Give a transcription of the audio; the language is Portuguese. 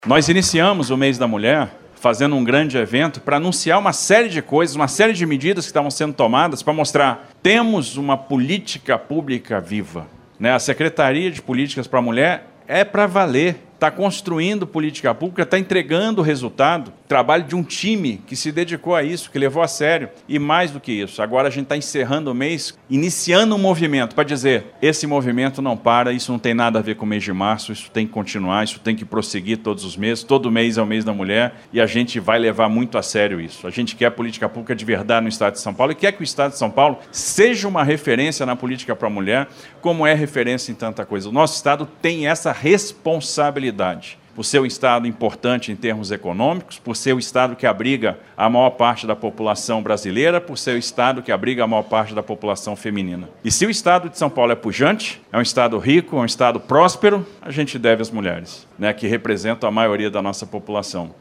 Nós iniciamos o Mês da Mulher fazendo um grande evento para anunciar uma série de coisas, uma série de medidas que estavam sendo tomadas para mostrar temos uma política pública viva. A Secretaria de Políticas para a Mulher é para valer. Está construindo política pública, está entregando o resultado, trabalho de um time que se dedicou a isso, que levou a sério. E mais do que isso, agora a gente está encerrando o mês, iniciando um movimento para dizer, esse movimento não para, isso não tem nada a ver com o mês de março, isso tem que continuar, isso tem que prosseguir todos os meses, todo mês é o mês da mulher, e a gente vai levar muito a sério isso. A gente quer política pública de verdade no Estado de São Paulo e quer que o Estado de São Paulo seja uma referência na política para a mulher, como é referência em tanta coisa. O nosso Estado tem essa responsabilidade. Por ser um Estado importante em termos econômicos, por ser o Estado que abriga a maior parte da população brasileira, por ser o Estado que abriga a maior parte da população feminina. E se o Estado de São Paulo é pujante, é um Estado rico, é um Estado próspero, a gente deve às mulheres, que representam a maioria da nossa população.